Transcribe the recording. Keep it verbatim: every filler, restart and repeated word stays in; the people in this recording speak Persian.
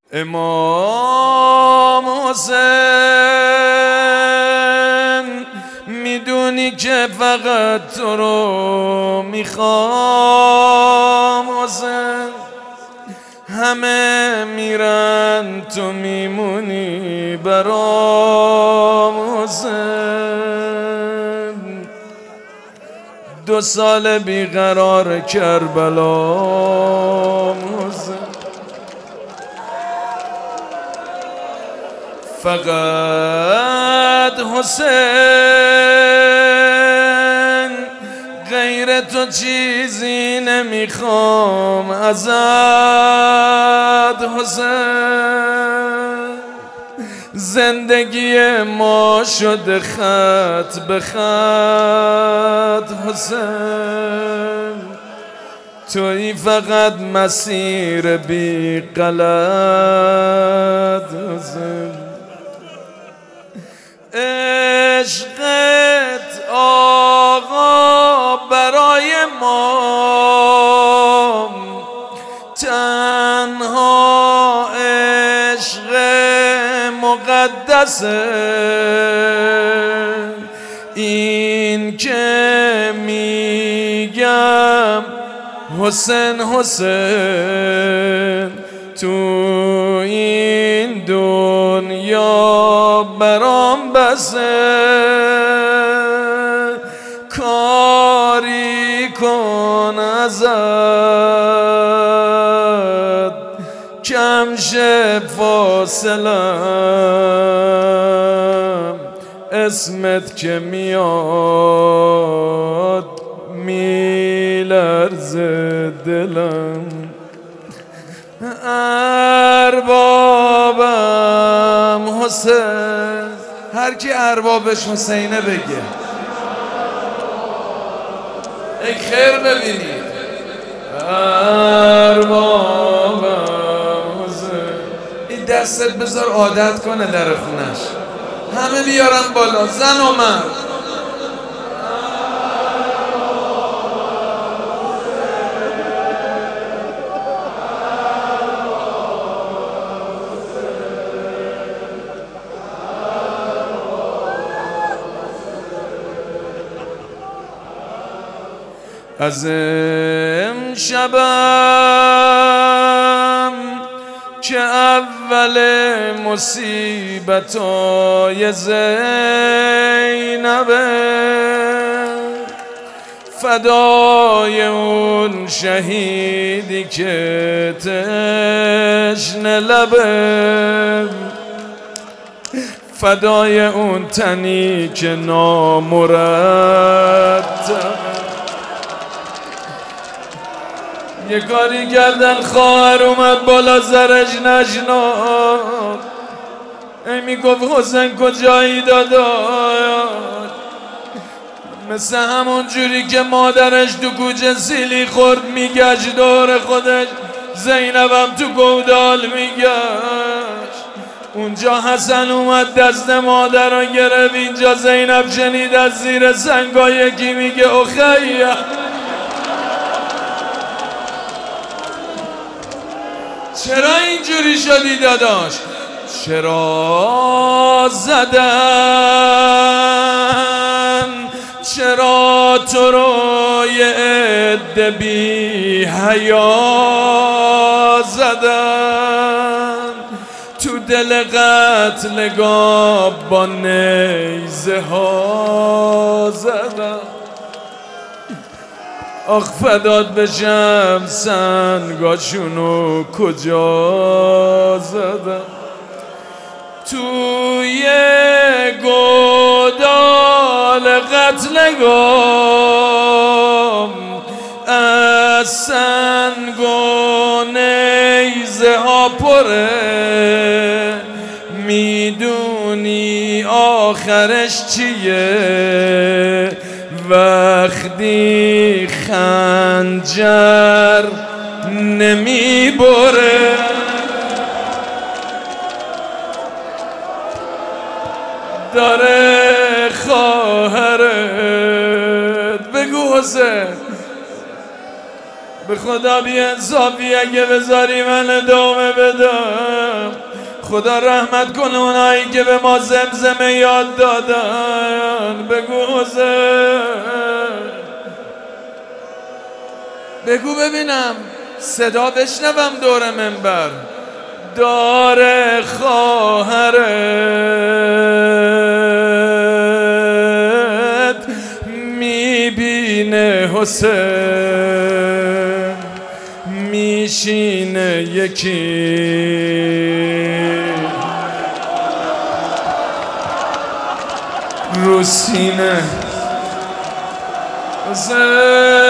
امام حسین میدونی که فقط تو رو میخوام حسین، همه میرن تو میمونی برام حسین. دو سال بیقرار کربلا حسین، فقط حسین غیر تو چیزی نمیخوام ازت حسین. زندگی ما شده خط به خط حسین، تویی فقط مسیر بی غلط حسین. عشقت آقا برای ما تنها عشق مقدسه، این که میگم حسین حسین تو این دنیا برام بسه. کاری کن ازت کم شه فاصلم، اسمت که میاد میلرزه دلم. اربابم حسین، هر کی اربابش حسینه بگه ای خیر ببینید. اربابم حسین، این دستت بذار عادت کنه در خونش، همه بیارن بالا، زن و مرد. از امشبم که اول مصیبتای زینبه، فدای اون شهیدی که تشنه لبه، فدای اون تنی که نامرتب. یه کاری کردن خواهر اومد بالا زرش نشناخت، ای میگفت حسین کجایی داداش، مثل همون جوری که مادرش تو کوچه سیلی خورد میگشت دور خودش، زینبم تو گودال میگشت. اونجا حسن اومد دست مادر رو گرفت، اینجا زینب شنید از زیر سنگا یکی میگه اخیه. چرا اینجوری شدی داداش؟ چرا زدن، چرا تو رو یه عده بی حیا زدن، تو دل قتلگاه با نیزه ها زدن. آخ فدات بشم سنگاشونو کجا زدم، توی گودال قتلگاه از سنگ و نیزه ها پره، میدونی آخرش چیه وقتی خنجر نمیبره. داره خواهرت بگو حسین به خدا بی انصافی اگه بذاری من ادامه بدم. خدا رحمت کنه اونایی که به ما زمزمه یاد دادن. بگو حسین، بگو ببینم صدا بشنوم دور منبر. داره خواهرت میبینه حسین، میشینه یکی رو سینه. حسین